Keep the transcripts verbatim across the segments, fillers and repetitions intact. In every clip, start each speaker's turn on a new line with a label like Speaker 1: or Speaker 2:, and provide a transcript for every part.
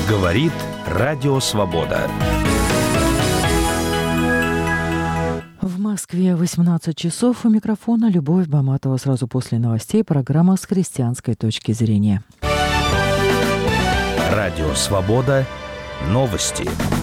Speaker 1: Говорит Радио Свобода.
Speaker 2: В Москве восемнадцать часов. У микрофона Любовь Баматова. Сразу после новостей программа с христианской точки зрения.
Speaker 1: Радио Свобода. Новости.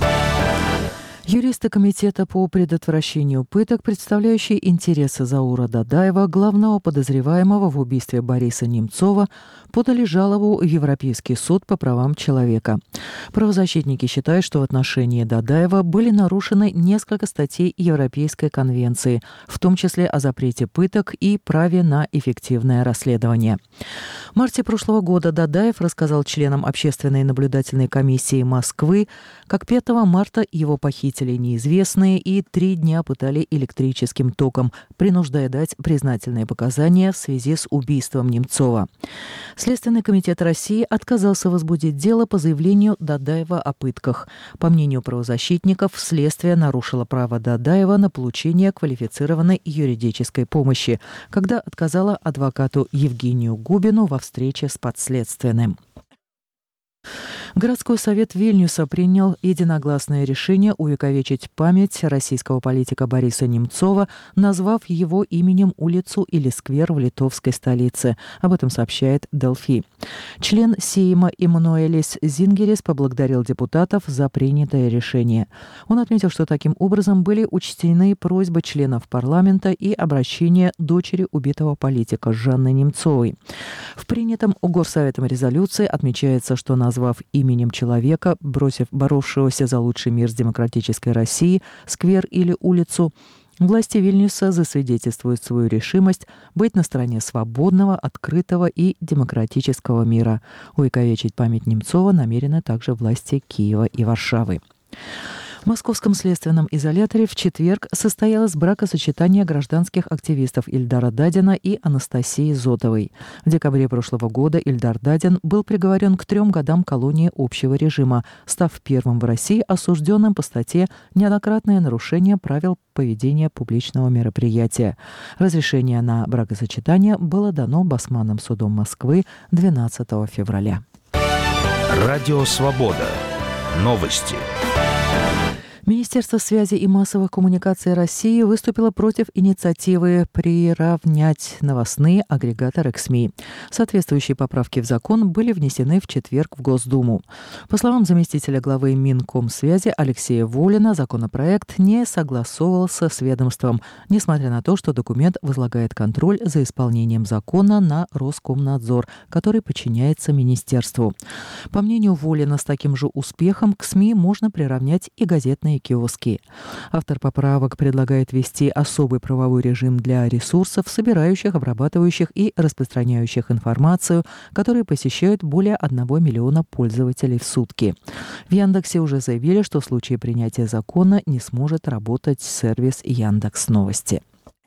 Speaker 2: Юристы Комитета по предотвращению пыток, представляющие интересы Заура Дадаева, главного подозреваемого в убийстве Бориса Немцова, подали жалобу в Европейский суд по правам человека. Правозащитники считают, что в отношении Дадаева были нарушены несколько статей Европейской конвенции, в том числе о запрете пыток и праве на эффективное расследование. В марте прошлого года Дадаев рассказал членам Общественной наблюдательной комиссии Москвы, как пятого марта его похитили неизвестные и три дня пытали электрическим током, принуждая дать признательные показания в связи с убийством Немцова. Следственный комитет России отказался возбудить дело по заявлению Дадаева о пытках. По мнению правозащитников, следствие нарушило право Дадаева на получение квалифицированной юридической помощи, когда отказало адвокату Евгению Губину во встрече с подследственным. Городской совет Вильнюса принял единогласное решение увековечить память российского политика Бориса Немцова, назвав его именем улицу или сквер в литовской столице. Об этом сообщает Делфи. Член Сейма Эммануэлис Зингерис поблагодарил депутатов за принятое решение. Он отметил, что таким образом были учтены просьбы членов парламента и обращения дочери убитого политика Жанны Немцовой. В принятом Горсоветом резолюции отмечается, что, назвав именем человека, бросив боровшегося за лучший мир с демократической России, сквер или улицу, власти Вильнюса засвидетельствуют свою решимость быть на стороне свободного, открытого и демократического мира. Увековечить память Немцова намерены также власти Киева и Варшавы. В московском следственном изоляторе в четверг состоялось бракосочетание гражданских активистов Ильдара Дадина и Анастасии Зотовой. В декабре прошлого года Ильдар Дадин был приговорен к трем годам колонии общего режима, став первым в России осужденным по статье «Неоднократное нарушение правил поведения публичного мероприятия». Разрешение на бракосочетание было дано Басманным судом Москвы двенадцатого февраля.
Speaker 1: Радио Свобода. Новости.
Speaker 2: Министерство связи и массовых коммуникаций России выступило против инициативы приравнять новостные агрегаторы к СМИ. Соответствующие поправки в закон были внесены в четверг в Госдуму. По словам заместителя главы Минкомсвязи Алексея Волина, законопроект не согласовывался с ведомством, несмотря на то, что документ возлагает контроль за исполнением закона на Роскомнадзор, который подчиняется министерству. По мнению Волина, с таким же успехом к СМИ можно приравнять и газетные киоски. Автор поправок предлагает ввести особый правовой режим для ресурсов, собирающих, обрабатывающих и распространяющих информацию, которые посещают более одного миллиона пользователей в сутки. В Яндексе уже заявили, что в случае принятия закона не сможет работать сервис Яндекс.Новости.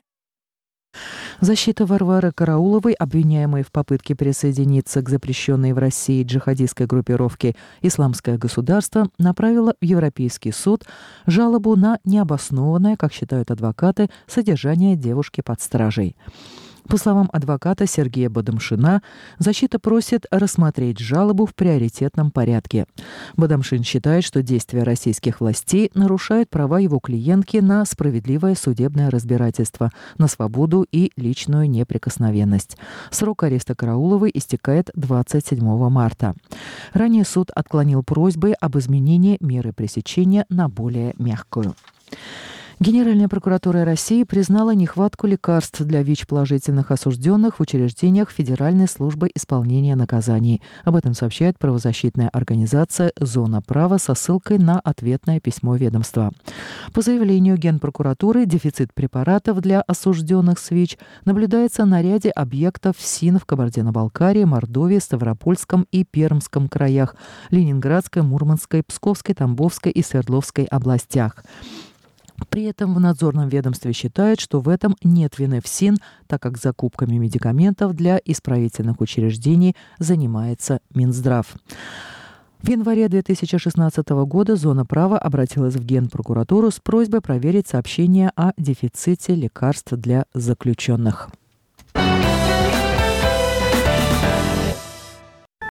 Speaker 2: Защита Варвары Карауловой, обвиняемой в попытке присоединиться к запрещенной в России джихадистской группировке «Исламское государство», направила в Европейский суд жалобу на необоснованное, как считают адвокаты, содержание девушки под стражей. По словам адвоката Сергея Бадамшина, защита просит рассмотреть жалобу в приоритетном порядке. Бадамшин считает, что действия российских властей нарушают права его клиентки на справедливое судебное разбирательство, на свободу и личную неприкосновенность. Срок ареста Карауловой истекает двадцать седьмого марта. Ранее суд отклонил просьбы об изменении меры пресечения на более мягкую. Генеральная прокуратура России признала нехватку лекарств для ВИЧ-положительных осужденных в учреждениях Федеральной службы исполнения наказаний. Об этом сообщает правозащитная организация «Зона права» со ссылкой на ответное письмо ведомства. По заявлению Генпрокуратуры, дефицит препаратов для осужденных с ВИЧ наблюдается на ряде объектов СИН в Кабардино-Балкарии, Мордовии, Ставропольском и Пермском краях, Ленинградской, Мурманской, Псковской, Тамбовской и Свердловской областях. При этом в надзорном ведомстве считают, что в этом нет вины ФСИН, так как закупками медикаментов для исправительных учреждений занимается Минздрав. В январе две тысячи шестнадцатого года «Зона права» обратилась в Генпрокуратуру с просьбой проверить сообщения о дефиците лекарств для заключенных.